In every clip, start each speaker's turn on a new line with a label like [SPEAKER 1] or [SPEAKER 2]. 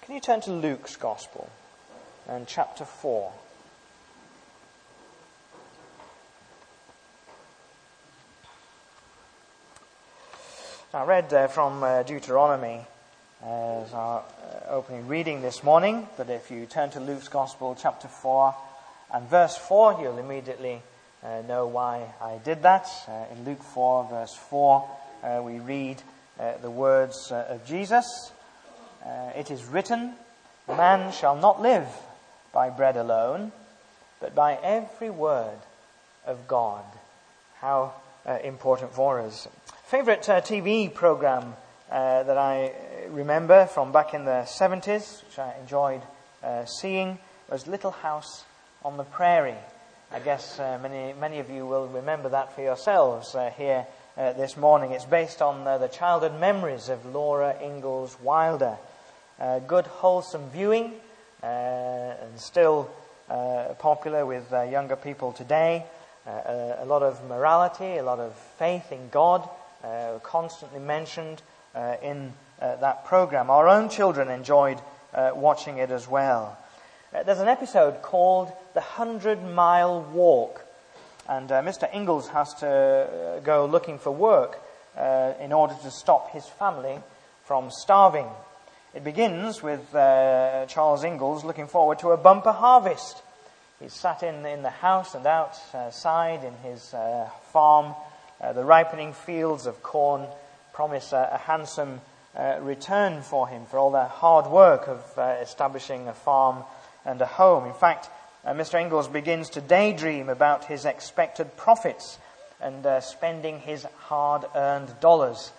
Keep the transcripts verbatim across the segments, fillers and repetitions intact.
[SPEAKER 1] Can you turn to Luke's Gospel and chapter four? I read uh, from uh, Deuteronomy uh, as our uh, opening reading this morning, but if you turn to Luke's Gospel, chapter four and verse four, you'll immediately uh, know why I did that. Uh, in Luke four, verse four, uh, we read uh, the words uh, of Jesus. Uh, it is written, "Man shall not live by bread alone, but by every word of God." How uh, important for us. Favorite uh, T V program uh, that I remember from back in the seventies, which I enjoyed uh, seeing, was Little House on the Prairie. I guess uh, many many of you will remember that for yourselves uh, here uh, this morning. It's based on uh, the childhood memories of Laura Ingalls Wilder. Uh, good, wholesome viewing, uh, and still uh, popular with uh, younger people today. Uh, a, a lot of morality, a lot of faith in God, uh, constantly mentioned uh, in uh, that program. Our own children enjoyed uh, watching it as well. Uh, there's an episode called The Hundred Mile Walk, and uh, Mister Ingalls has to uh, go looking for work uh, in order to stop his family from starving. It begins with uh, Charles Ingalls looking forward to a bumper harvest. He's sat in, in the house and outside in his uh, farm. Uh, the ripening fields of corn promise a, a handsome uh, return for him for all the hard work of uh, establishing a farm and a home. In fact, uh, Mister Ingalls begins to daydream about his expected profits and uh, spending his hard-earned dollars.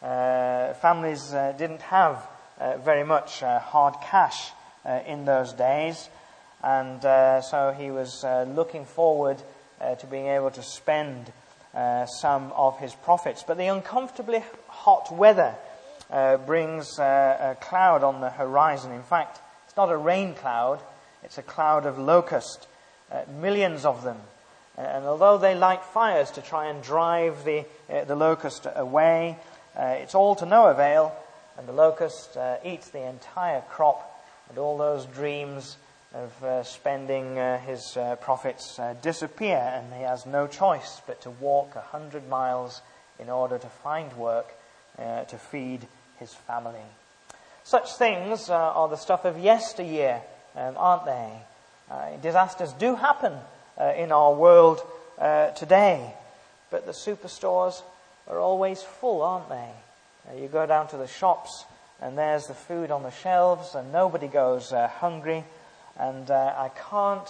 [SPEAKER 1] Uh, families uh, didn't have uh, very much uh, hard cash uh, in those days. And uh, so he was uh, looking forward uh, to being able to spend uh, some of his profits. But the uncomfortably hot weather uh, brings uh, a cloud on the horizon. In fact, it's not a rain cloud, it's a cloud of locust, uh, millions of them. And although they light fires to try and drive the, uh, the locust away, uh, it's all to no avail, and the locust uh, eats the entire crop, and all those dreams of uh, spending uh, his uh, profits uh, disappear, and he has no choice but to walk a hundred miles in order to find work uh, to feed his family. Such things uh, are the stuff of yesteryear, um, aren't they? Uh, disasters do happen uh, in our world uh, today, but the superstores are always full, aren't they? Uh, you go down to the shops, and there's the food on the shelves, and nobody goes uh, hungry. And uh, I can't,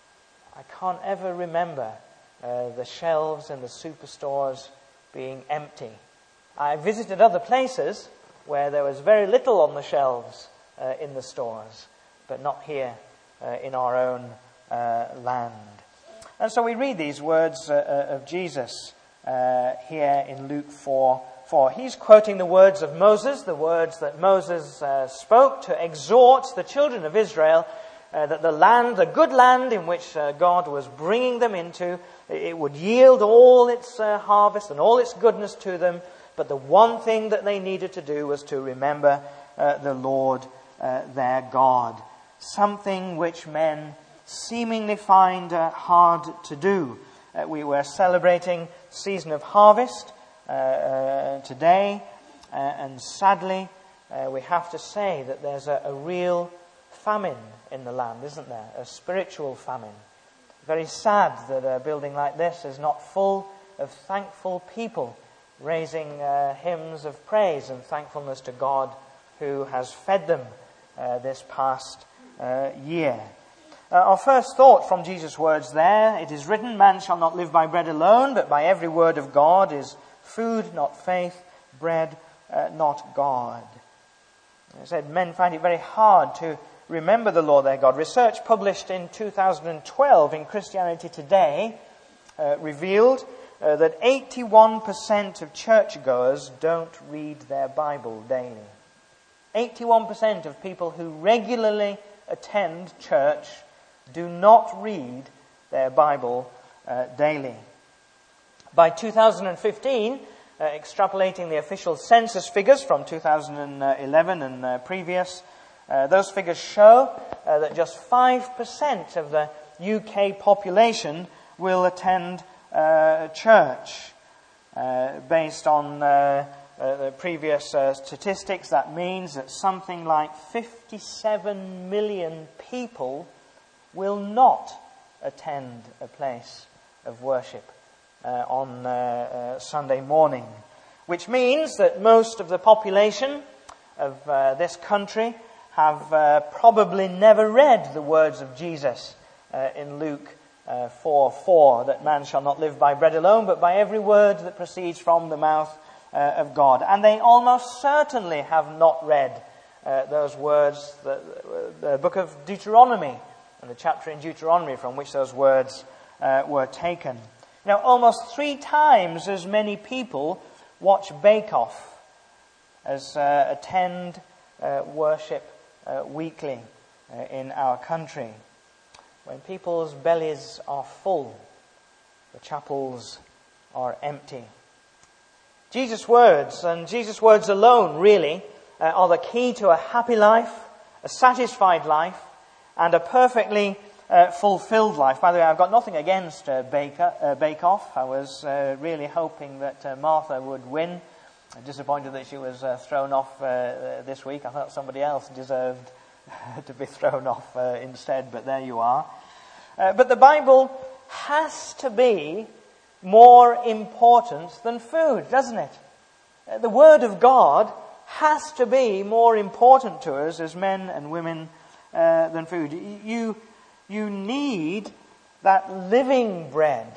[SPEAKER 1] I can't ever remember uh, the shelves in the superstores being empty. I visited other places where there was very little on the shelves uh, in the stores, but not here uh, in our own uh, land. And so we read these words uh, of Jesus uh, here in Luke four four. He's quoting the words of Moses, the words that Moses uh, spoke to exhort the children of Israel Uh, that the land, the good land in which uh, God was bringing them into, it would yield all its uh, harvest and all its goodness to them. But the one thing that they needed to do was to remember uh, the Lord, uh, their God. Something which men seemingly find uh, hard to do. Uh, we were celebrating season of harvest uh, uh, today, uh, and sadly, uh, we have to say that there's a, a real famine in the land, isn't there? A spiritual famine. Very sad that a building like this is not full of thankful people raising uh, hymns of praise and thankfulness to God who has fed them uh, this past uh, year. Uh, our first thought from Jesus' words there, it is written, "Man shall not live by bread alone, but by every word of God," is food, not faith, bread, uh, not God. I said men find it very hard to remember the Lord their God. Research published in two thousand twelve in Christianity Today uh, revealed uh, that eighty-one percent of churchgoers don't read their Bible daily. eighty-one percent of people who regularly attend church do not read their Bible uh, daily. By two thousand fifteen, uh, extrapolating the official census figures from two thousand eleven and uh, previous, Uh, those figures show uh, that just five percent of the U K population will attend uh, church. Uh, based on uh, uh, the previous uh, statistics, that means that something like fifty-seven million people will not attend a place of worship uh, on uh, uh, Sunday morning, which means that most of the population of uh, this country have uh, probably never read the words of Jesus uh, in Luke uh, four four, that man shall not live by bread alone, but by every word that proceeds from the mouth uh, of God. And they almost certainly have not read uh, those words, the, the book of Deuteronomy, and the chapter in Deuteronomy from which those words uh, were taken. Now, almost three times as many people watch Bake Off as uh, attend uh, worship uh, weekly uh, in our country. When people's bellies are full, the chapels are empty. Jesus' words, and Jesus' words alone, really, uh, are the key to a happy life, a satisfied life, and a perfectly uh, fulfilled life. By the way, I've got nothing against uh, Bake, uh, Bake Off. I was uh, really hoping that uh, Martha would win. I'm disappointed that she was uh, thrown off uh, this week. I thought somebody else deserved to be thrown off uh, instead, but there you are. Uh, but the Bible has to be more important than food, doesn't it? Uh, the Word of God has to be more important to us as men and women uh, than food. You, you need that living bread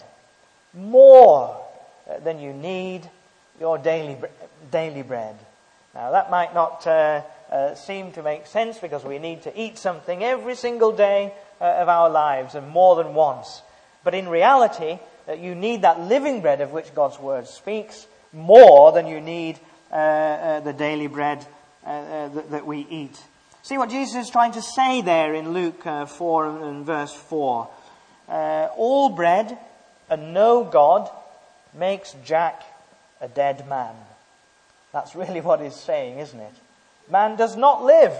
[SPEAKER 1] more than you need your daily daily bread. Now, that might not uh, uh, seem to make sense, because we need to eat something every single day uh, of our lives, and more than once. But in reality, uh, you need that living bread of which God's Word speaks more than you need uh, uh, the daily bread uh, uh, that, that we eat. See what Jesus is trying to say there in Luke uh, four and verse four. Uh, all bread and no God makes Jack a dead man. That's really what he's saying, isn't it? Man does not live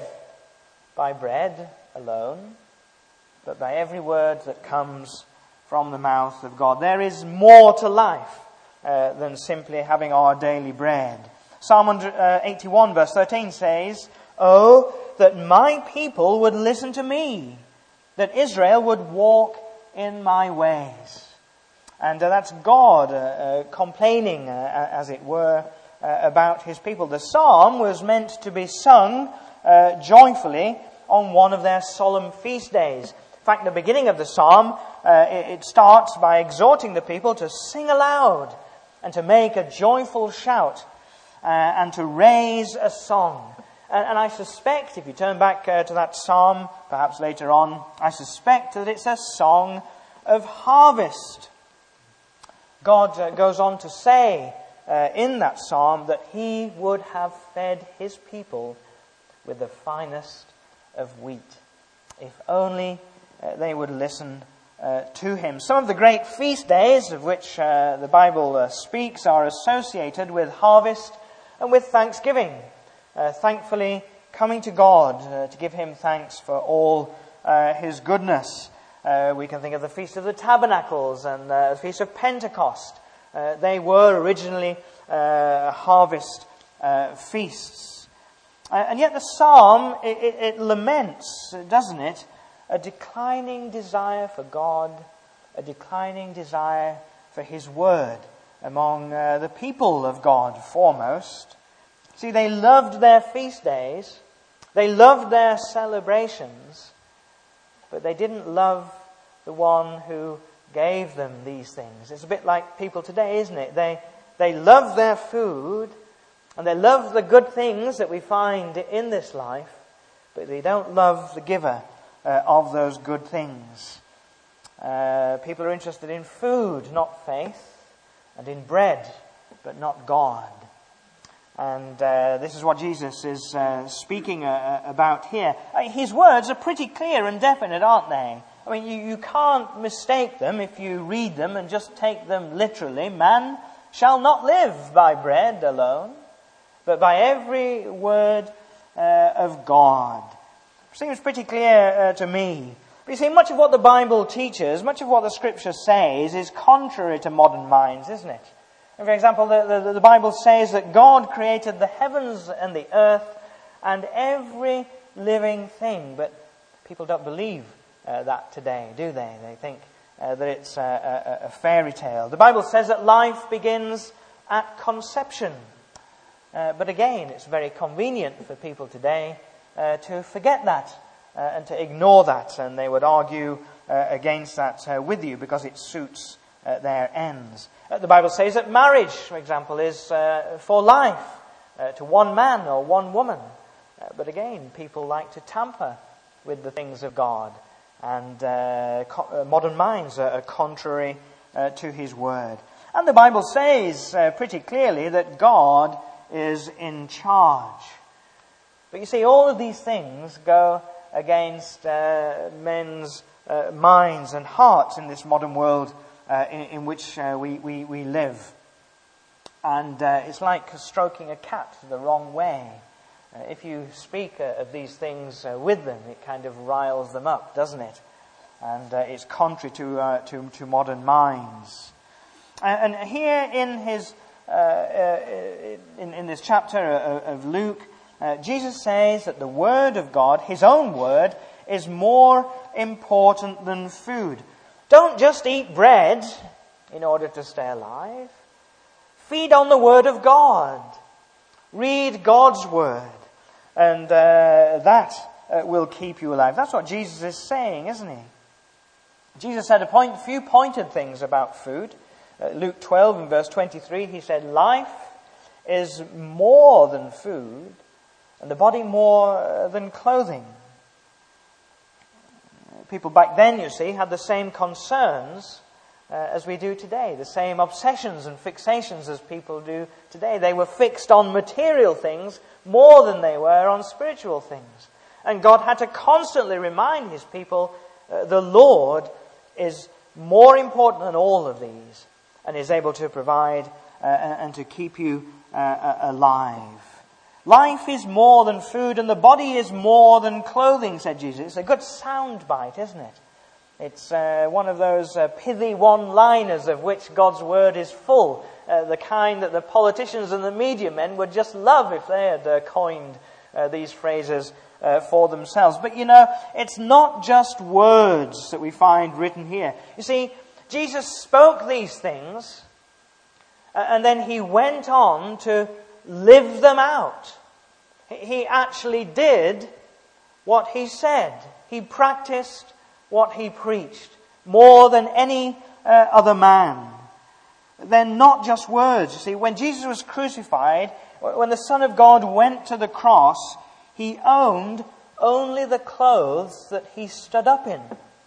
[SPEAKER 1] by bread alone, but by every word that comes from the mouth of God. There is more to life uh, than simply having our daily bread. Psalm eighty-one verse thirteen says, "Oh, that my people would listen to me, that Israel would walk in my ways." And uh, that's God uh, uh, complaining, uh, as it were, uh, about his people. The psalm was meant to be sung uh, joyfully on one of their solemn feast days. In fact, the beginning of the psalm, uh, it, it starts by exhorting the people to sing aloud and to make a joyful shout uh, and to raise a song. And, and I suspect, if you turn back uh, to that psalm, perhaps later on, I suspect that it's a song of harvest. God uh, goes on to say uh, in that psalm that he would have fed his people with the finest of wheat, if only uh, they would listen uh, to him. Some of the great feast days of which uh, the Bible uh, speaks are associated with harvest and with thanksgiving. Uh, thankfully, coming to God uh, to give him thanks for all uh, his goodness. Uh, we can think of the Feast of the Tabernacles and uh, the Feast of Pentecost. Uh, they were originally uh, harvest uh, feasts. Uh, and yet the psalm, it, it, it laments, doesn't it, a declining desire for God, a declining desire for his word among uh, the people of God foremost. See, they loved their feast days, they loved their celebrations, but they didn't love the one who gave them these things. It's a bit like people today, isn't it? They they love their food, and they love the good things that we find in this life, but they don't love the giver uh, of those good things. Uh, people are interested in food, not faith, and in bread, but not God. And uh, this is what Jesus is uh, speaking uh, about here. Uh, his words are pretty clear and definite, aren't they? I mean, you, you can't mistake them if you read them and just take them literally. Man shall not live by bread alone, but by every word uh, of God. Seems pretty clear uh, to me. But you see, much of what the Bible teaches, much of what the Scripture says, is contrary to modern minds, isn't it? And for example, the, the, the Bible says that God created the heavens and the earth and every living thing. But people don't believe uh, that today, do they? They think uh, that it's a, a, a fairy tale. The Bible says that life begins at conception. Uh, but again, it's very convenient for people today uh, to forget that uh, and to ignore that. And they would argue uh, against that uh, with you because it suits uh, their ends. Uh, the Bible says that marriage, for example, is uh, for life, uh, to one man or one woman. Uh, but again, people like to tamper with the things of God. And uh, co- uh, modern minds are, are contrary uh, to His Word. And the Bible says uh, pretty clearly that God is in charge. But you see, all of these things go against uh, men's uh, minds and hearts in this modern world uh, in, in which uh, we, we, we live. And uh, it's like stroking a cat the wrong way. Uh, if you speak uh, of these things uh, with them, it kind of riles them up, doesn't it? And uh, it's contrary to, uh, to, to modern minds. And, and here in his uh, uh, in, in this chapter of, of Luke, uh, Jesus says that the Word of God, His own Word, is more important than food. Don't just eat bread in order to stay alive. Feed on the Word of God. Read God's Word. And uh, that uh, will keep you alive. That's what Jesus is saying, isn't He? Jesus had a point, few pointed things about food. Uh, Luke twelve and verse twenty-three, He said, life is more than food, and the body more uh, than clothing. People back then, you see, had the same concerns uh, as we do today, the same obsessions and fixations as people do today. They were fixed on material things more than they were on spiritual things. And God had to constantly remind His people, uh, the Lord is more important than all of these, and is able to provide uh, and to keep you uh, alive. Life is more than food, and the body is more than clothing, said Jesus. It's a good sound bite, isn't it? It's uh, one of those uh, pithy one-liners of which God's Word is full. Uh, the kind that the politicians and the media men would just love if they had uh, coined uh, these phrases uh, for themselves. But you know, it's not just words that we find written here. You see, Jesus spoke these things, uh, and then He went on to live them out. He actually did what He said. He practiced what He preached more than any uh, other man. They're not just words. You see, when Jesus was crucified, when the Son of God went to the cross, He owned only the clothes that He stood up in.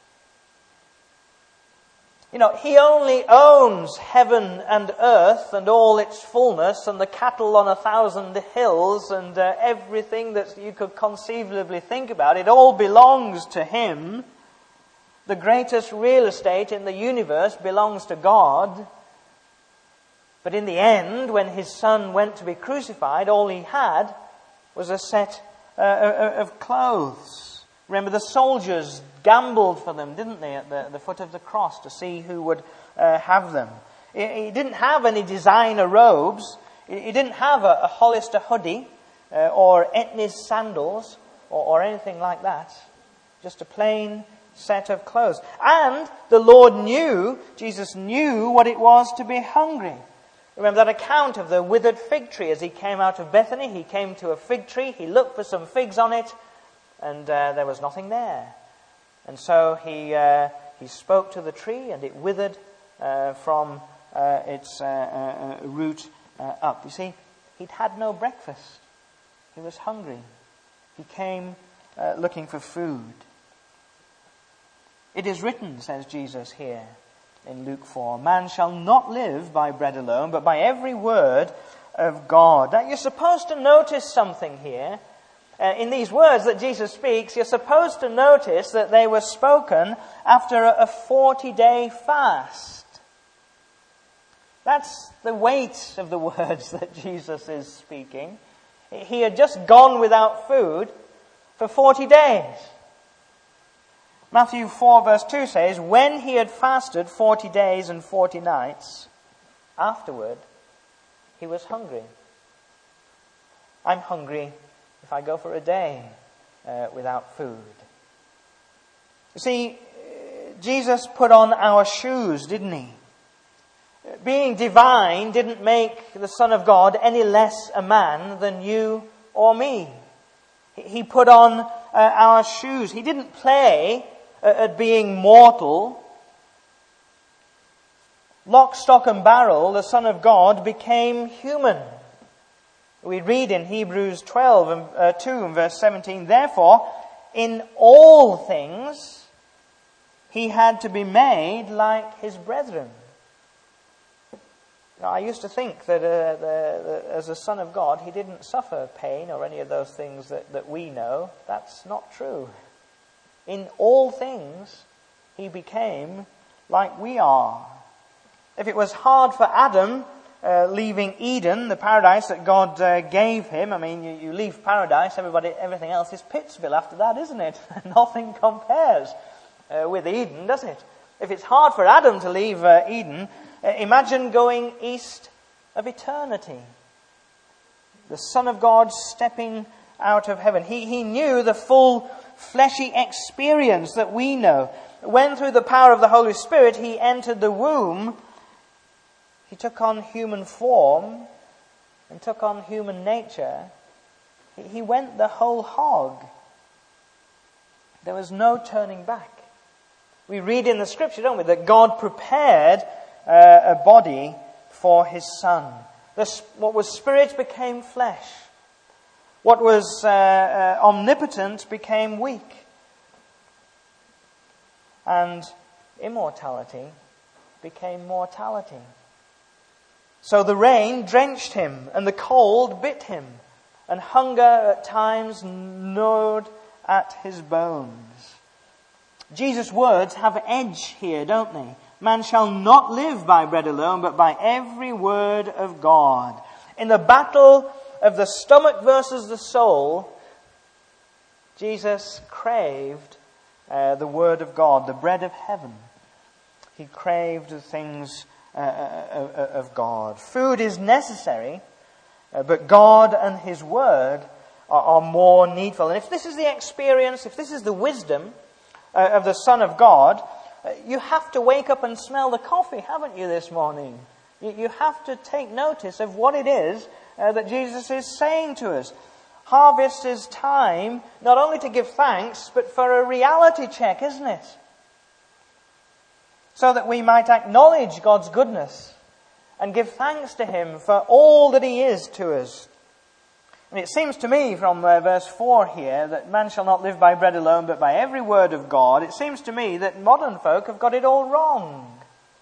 [SPEAKER 1] You know, He only owns heaven and earth and all its fullness and the cattle on a thousand hills and uh, everything that you could conceivably think about. It all belongs to Him. The greatest real estate in the universe belongs to God. But in the end, when His Son went to be crucified, all He had was a set uh, of clothes. Remember, the soldiers gambled for them, didn't they, at the, the foot of the cross to see who would uh, have them. He, he didn't have any designer robes. He, he didn't have a, a Hollister hoodie uh, or Etnies sandals or, or anything like that. Just a plain set of clothes. And the Lord knew, Jesus knew what it was to be hungry. Remember that account of the withered fig tree as He came out of Bethany. He came to a fig tree. He looked for some figs on it. And uh, there was nothing there. And so he uh, he spoke to the tree, and it withered uh, from uh, its uh, uh, root uh, up. You see, he'd had no breakfast. He was hungry. He came uh, looking for food. It is written, says Jesus here in Luke four, man shall not live by bread alone, but by every word of God. Now, you're supposed to notice something here. Uh, in these words that Jesus speaks, you're supposed to notice that they were spoken after a forty-day fast. That's the weight of the words that Jesus is speaking. He had just gone without food, for forty days. Matthew four verse two says, when he had fasted forty days and forty nights, afterward he was hungry. I'm hungry if I go for a day uh, without food. You see, Jesus put on our shoes, didn't he? Being divine didn't make the Son of God any less a man than you or me. He put on uh, our shoes. He didn't play uh, at being mortal. Lock, stock and barrel, the Son of God became human. We read in Hebrews twelve and uh, two and verse seventeen, therefore, in all things, he had to be made like his brethren. Now, I used to think that uh, the, the, as a Son of God, he didn't suffer pain or any of those things that, that we know. That's not true. In all things, he became like we are. If it was hard for Adam uh, leaving Eden, the paradise that God uh, gave him, I mean, you, you leave paradise, everybody, everything else is Pittsville after that, isn't it? Nothing compares uh, with Eden, does it? If it's hard for Adam to leave uh, Eden, uh, imagine going east of eternity. The Son of God stepping out of heaven. He, he knew the full fleshy experience that we know. When through the power of the Holy Spirit he entered the womb, he took on human form and took on human nature. He, he went the whole hog. There was no turning back. We read in the scripture, don't we, that God prepared uh, a body for his Son. This, what was spirit became flesh. What was uh, uh, omnipotent became weak. And immortality became mortality. So the rain drenched him, and the cold bit him, and hunger at times gnawed at his bones. Jesus' words have edge here, don't they? Man shall not live by bread alone, but by every word of God. In the battle of the stomach versus the soul, Jesus craved uh, the word of God, the bread of heaven. He craved the things uh, uh, of God. Food is necessary, uh, but God and his word are, are more needful. And if this is the experience, if this is the wisdom uh, of the Son of God, uh, you have to wake up and smell the coffee, haven't you, this morning? You, you have to take notice of what it is uh, that Jesus is saying to us. Harvest is time not only to give thanks, but for a reality check, isn't it? So that we might acknowledge God's goodness and give thanks to him for all that he is to us. And it seems to me from uh, verse four here that man shall not live by bread alone, but by every word of God. It seems to me that modern folk have got it all wrong.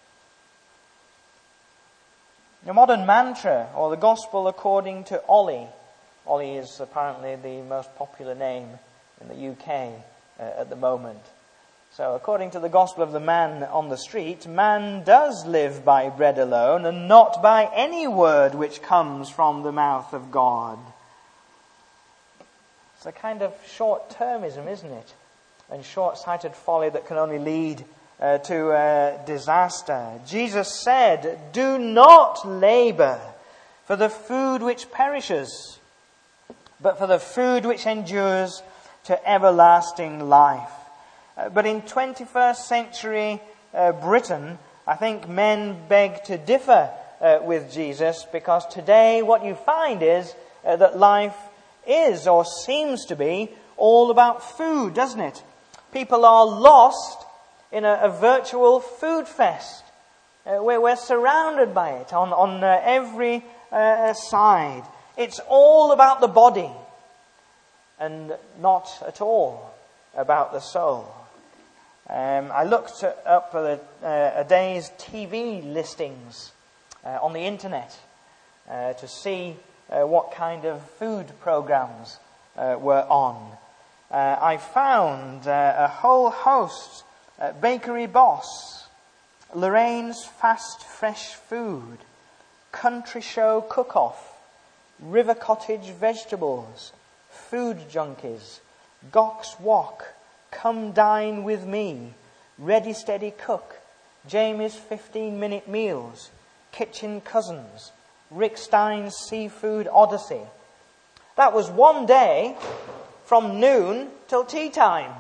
[SPEAKER 1] The modern mantra, or the gospel according to Ollie. Ollie is apparently the most popular name in the U K uh, at the moment. So according to the gospel of the man on the street, man does live by bread alone and not by any word which comes from the mouth of God. It's a kind of short-termism, isn't it? And short-sighted folly that can only lead uh, to uh, disaster. Jesus said, do not labor for the food which perishes, but for the food which endures to everlasting life. Uh, but in twenty-first century uh, Britain, I think men beg to differ uh, with Jesus, because today what you find is uh, that life is, or seems to be, all about food, doesn't it? People are lost in a, a virtual food fest. Uh, we're, we're surrounded by it on, on uh, every uh, side. It's all about the body and not at all about the soul. Um, I looked up a, a day's T V listings uh, on the internet uh, to see uh, what kind of food programs uh, were on. Uh, I found uh, a whole host: uh, Bakery Boss, Lorraine's Fast Fresh Food, Country Show Cook-Off, River Cottage Vegetables, Food Junkies, Gox Walk, Come Dine With Me, Ready Steady Cook, Jamie's fifteen-minute Meals, Kitchen Cousins, Rick Stein's Seafood Odyssey. That was one day from noon till tea time.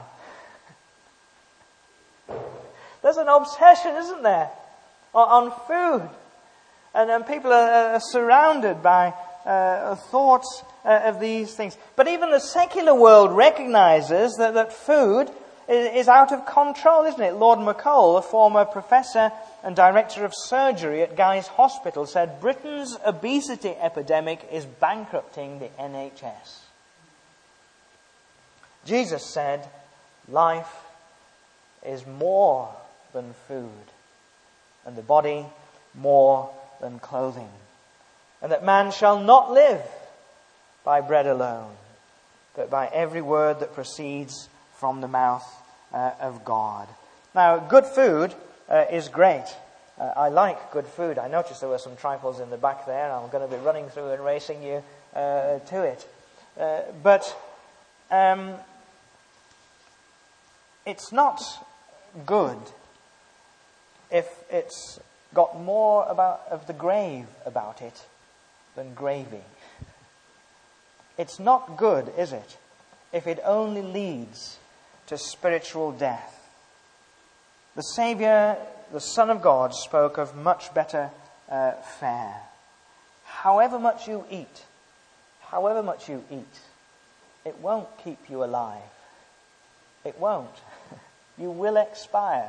[SPEAKER 1] There's an obsession, isn't there, on food. And, and people are, are surrounded by uh, thoughts uh, of these things. But even the secular world recognizes that, that food is, is out of control, isn't it? Lord McCall, a former professor and director of surgery at Guy's Hospital, said Britain's obesity epidemic is bankrupting the N H S. Jesus said, life is more than food, and the body more than clothing, and that man shall not live by bread alone, but by every word that proceeds from the mouth uh, of God. Now, good food uh, is great. Uh, I like good food. I noticed there were some trifles in the back there. I'm going to be running through and racing you uh, to it. Uh, but um, it's not good if it's got more about of the grave about it than gravy. It's not good, is it, if it only leads to spiritual death. The Saviour, the Son of God, spoke of much better uh, fare. However much you eat, however much you eat, it won't keep you alive. It won't. You will expire.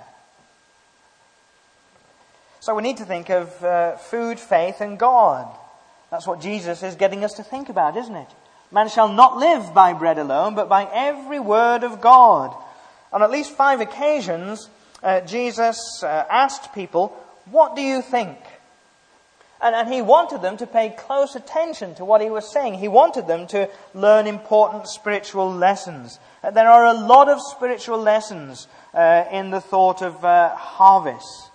[SPEAKER 1] So we need to think of uh, food, faith, and God. That's what Jesus is getting us to think about, isn't it? Man shall not live by bread alone, but by every word of God. On at least five occasions, uh, Jesus uh, asked people, what do you think? And, and he wanted them to pay close attention to what he was saying. He wanted them to learn important spiritual lessons. Uh, there are a lot of spiritual lessons uh, in the thought of uh, harvest.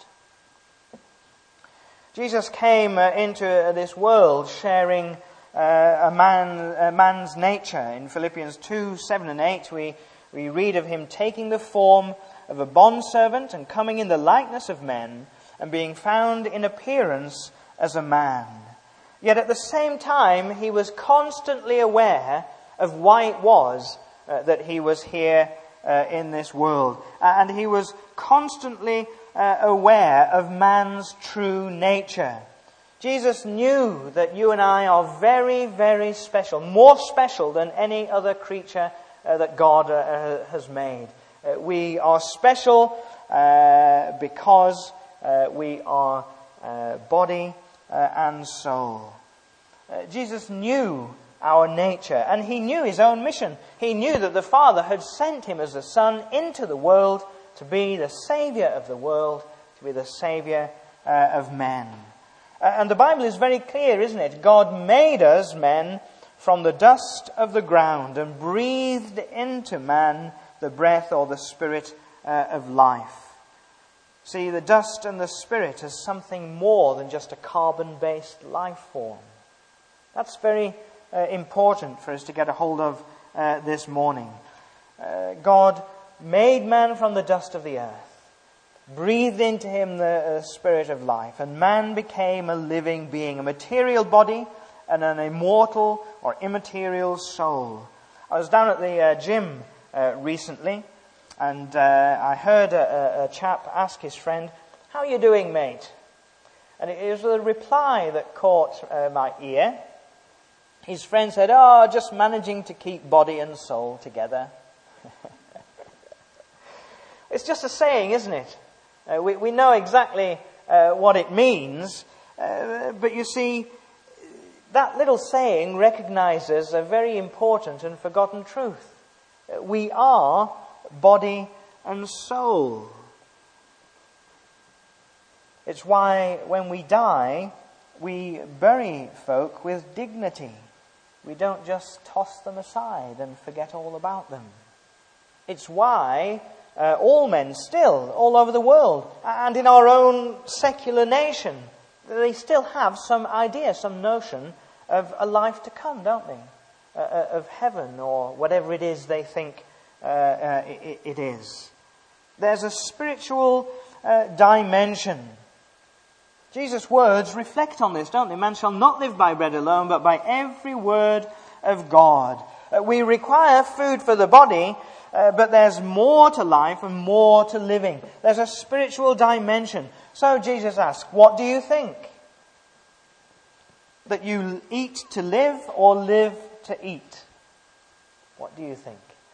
[SPEAKER 1] Jesus came uh, into uh, this world sharing uh, a man, a man's nature. In Philippians two, seven and eight, we, we read of him taking the form of a bondservant and coming in the likeness of men and being found in appearance as a man. Yet at the same time, he was constantly aware of why it was uh, that he was here uh, in this world. And he was constantly Uh, aware of man's true nature. Jesus knew that you and I are very, very special, more special than any other creature uh, that God uh, has made. Uh, we are special uh, because uh, we are uh, body uh, and soul. Uh, Jesus knew our nature, and he knew his own mission. He knew that the Father had sent him as the Son into the world to be the Saviour of the world, to be the Saviour uh, of men. Uh, and the Bible is very clear, isn't it? God made us men from the dust of the ground and breathed into man the breath or the spirit uh, of life. See, the dust and the spirit is something more than just a carbon-based life form. That's very uh, important for us to get a hold of uh, this morning. Uh, God made man from the dust of the earth, breathed into him the uh, spirit of life, and man became a living being, a material body and an immortal or immaterial soul. I was down at the uh, gym uh, recently, and uh, I heard a, a chap ask his friend, "How are you doing, mate?" And it was a reply that caught uh, my ear. His friend said, "Oh, just managing to keep body and soul together." It's just a saying, isn't it? Uh, we, we know exactly uh, what it means. Uh, but you see, that little saying recognizes a very important and forgotten truth. Uh, we are body and soul. It's why when we die, we bury folk with dignity. We don't just toss them aside and forget all about them. It's why Uh, all men still, all over the world, and in our own secular nation, they still have some idea, some notion of a life to come, don't they? Uh, of heaven or whatever it is they think uh, uh, it, it is. There's a spiritual uh, dimension. Jesus' words reflect on this, don't they? Man shall not live by bread alone, but by every word of God. Uh, we require food for the body, uh, but there's more to life and more to living. There's a spiritual dimension. So Jesus asks, what do you think? That you eat to live or live to eat? What do you think?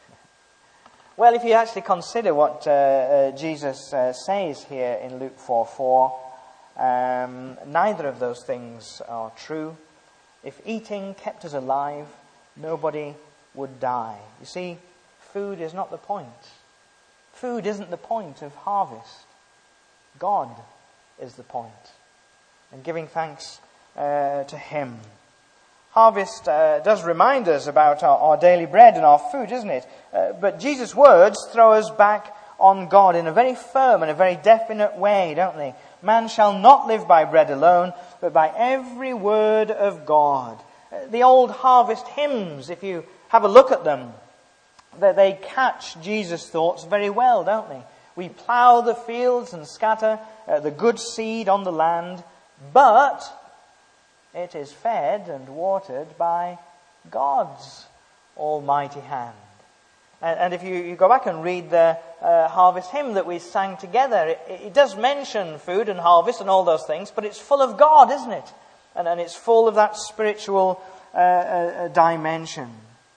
[SPEAKER 1] Well, if you actually consider what uh, uh, Jesus uh, says here in Luke four four, um, neither of those things are true. If eating kept us alive, nobody would die. You see, food is not the point. Food isn't the point of harvest. God is the point. And giving thanks uh, to Him. Harvest uh, does remind us about our, our daily bread and our food, isn't it? Uh, but Jesus' words throw us back on God in a very firm and a very definite way, don't they? Man shall not live by bread alone, but by every word of God. Uh, the old harvest hymns, if you have a look at them, that they catch Jesus' thoughts very well, don't they? We plough the fields and scatter uh, the good seed on the land, but it is fed and watered by God's almighty hand. And, and if you, you go back and read the uh, harvest hymn that we sang together, it, it does mention food and harvest and all those things, but it's full of God, isn't it? And, and it's full of that spiritual uh, uh, dimension.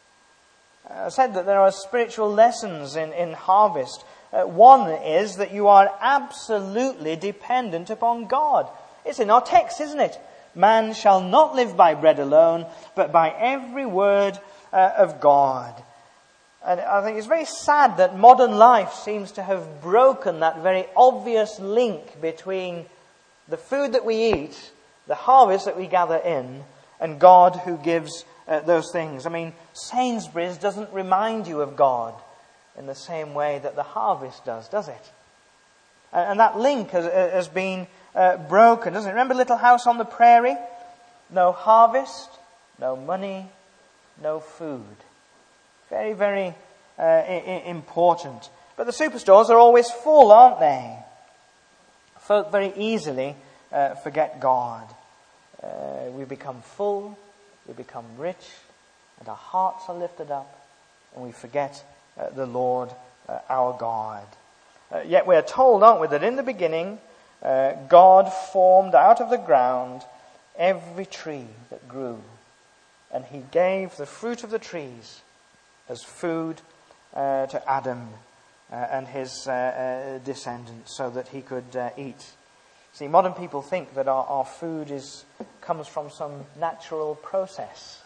[SPEAKER 1] I said that there are spiritual lessons in, in harvest. Uh, one is that you are absolutely dependent upon God. It's in our text, isn't it? Man shall not live by bread alone, but by every word uh, of God. And I think it's very sad that modern life seems to have broken that very obvious link between the food that we eat, the harvest that we gather in, and God who gives uh, those things. I mean, Sainsbury's doesn't remind you of God in the same way that the harvest does, does it? And that link has, has been uh, broken, doesn't it? Remember Little House on the Prairie? No harvest, no money, no food. Very, very uh, I- important. But the superstores are always full, aren't they? Folk very easily uh, forget God. Uh, we become full, we become rich, and our hearts are lifted up, and we forget uh, the Lord, uh, our God. Uh, yet we are told, aren't we, that in the beginning, uh, God formed out of the ground every tree that grew. And He gave the fruit of the trees as food uh, to Adam uh, and his uh, uh, descendants so that he could uh, eat. See, modern people think that our, our food is comes from some natural process.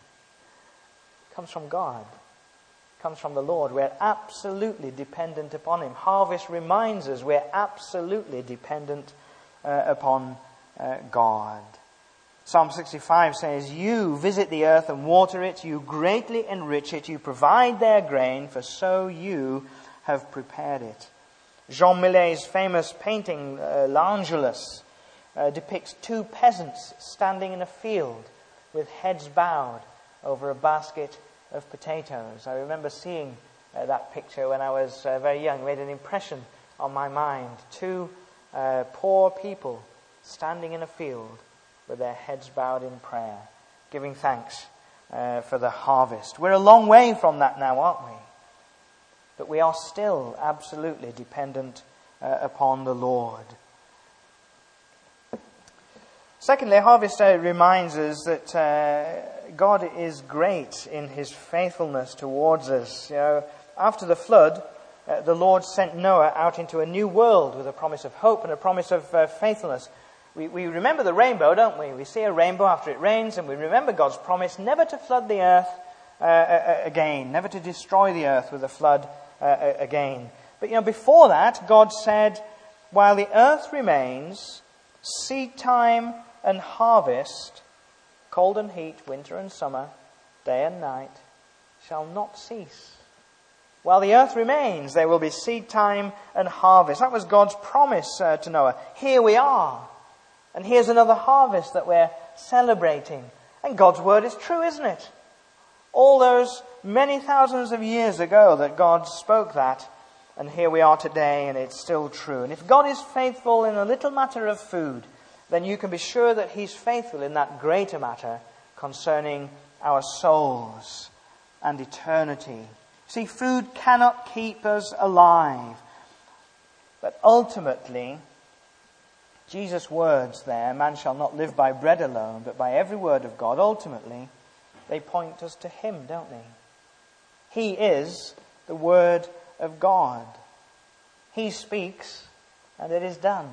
[SPEAKER 1] It comes from God. Comes from the Lord. We're absolutely dependent upon Him. Harvest reminds us we're absolutely dependent uh, upon uh, God. Psalm sixty-five says, "You visit the earth and water it, you greatly enrich it, you provide their grain, for so you have prepared it." Jean Millet's famous painting, uh, L'Angelus, uh, depicts two peasants standing in a field with heads bowed over a basket of potatoes. I remember seeing uh, that picture when I was uh, very young. It made an impression on my mind. Two uh, poor people standing in a field with their heads bowed in prayer, giving thanks uh, for the harvest. We're a long way from that now, aren't we? But we are still absolutely dependent uh, upon the Lord. Secondly, harvest uh, reminds us that uh, God is great in His faithfulness towards us. You know, after the flood, uh, the Lord sent Noah out into a new world with a promise of hope and a promise of uh, faithfulness. We, we remember the rainbow, don't we? We see a rainbow after it rains, and we remember God's promise never to flood the earth uh, again, never to destroy the earth with a flood uh, again. But you know, before that, God said, "While the earth remains, seed time and harvest, cold and heat, winter and summer, day and night, shall not cease." While the earth remains, there will be seed time and harvest. That was God's promise uh, to Noah. Here we are. And here's another harvest that we're celebrating. And God's word is true, isn't it? All those many thousands of years ago that God spoke that, and here we are today, and it's still true. And if God is faithful in a little matter of food, then you can be sure that He's faithful in that greater matter concerning our souls and eternity. See, food cannot keep us alive. But ultimately, Jesus' words there, man shall not live by bread alone, but by every word of God, ultimately, they point us to Him, don't they? He is the Word of God. He speaks, and it is done.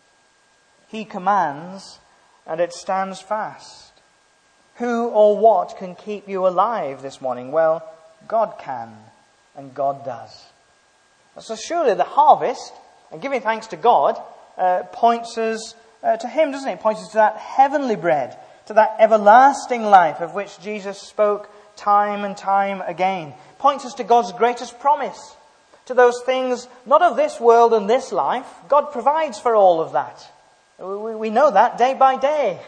[SPEAKER 1] He commands, and it stands fast. Who or what can keep you alive this morning? Well, God can, and God does. So surely the harvest, and giving thanks to God, uh, points us uh, to Him, doesn't it? It points us to that heavenly bread, to that everlasting life of which Jesus spoke time and time again. It points us to God's greatest promise, to those things not of this world and this life. God provides for all of that. We, we know that day by day.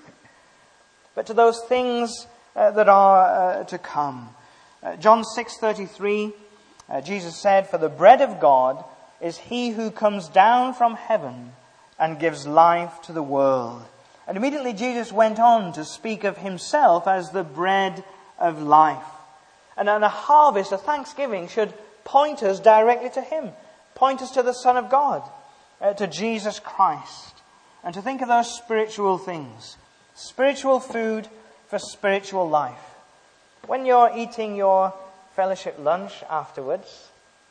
[SPEAKER 1] But to those things uh, that are uh, to come. Uh, John six thirty-three, uh, Jesus said, "For the bread of God is He who comes down from heaven and gives life to the world." And immediately Jesus went on to speak of Himself as the bread of life. And a harvest, a thanksgiving, should point us directly to Him. Point us to the Son of God, uh, to Jesus Christ. And to think of those spiritual things. Spiritual food for spiritual life. When you're eating your fellowship lunch afterwards,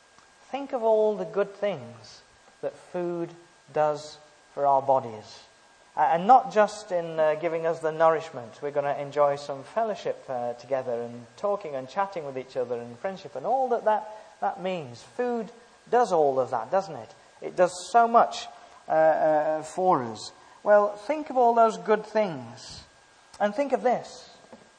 [SPEAKER 1] think of all the good things that food does for our bodies. And not just in uh, giving us the nourishment. We're going to enjoy some fellowship uh, together and talking and chatting with each other and friendship and all that, that that means. Food does all of that, doesn't it? It does so much uh, uh, for us. Well, think of all those good things. And think of this.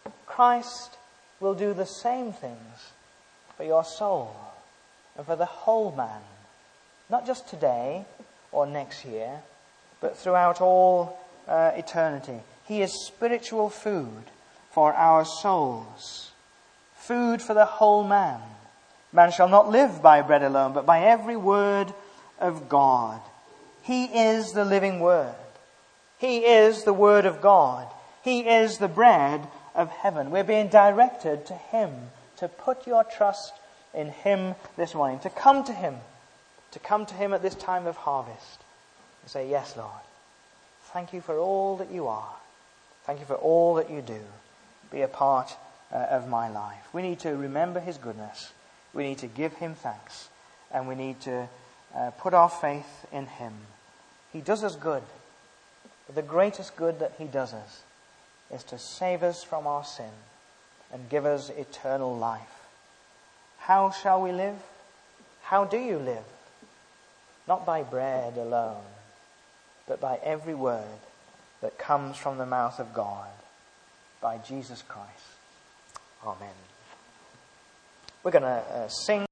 [SPEAKER 1] Christ will do the same things for your soul and for the whole man. Not just today or next year, but throughout all uh, eternity. He is spiritual food for our souls. Food for the whole man. Man shall not live by bread alone, but by every word of God. He is the living Word. He is the Word of God. He is the bread of heaven. We're being directed to Him, to put your trust in Him this morning, to come to Him, to come to Him at this time of harvest. And say, "Yes, Lord, thank you for all that you are. Thank you for all that you do. Be a part uh, of my life." We need to remember His goodness. We need to give Him thanks. And we need to uh, put our faith in Him. He does us good. But the greatest good that He does us is to save us from our sin and give us eternal life. How shall we live? How do you live? Not by bread alone, but by every word that comes from the mouth of God, by Jesus Christ. Amen. We're going to uh, sing.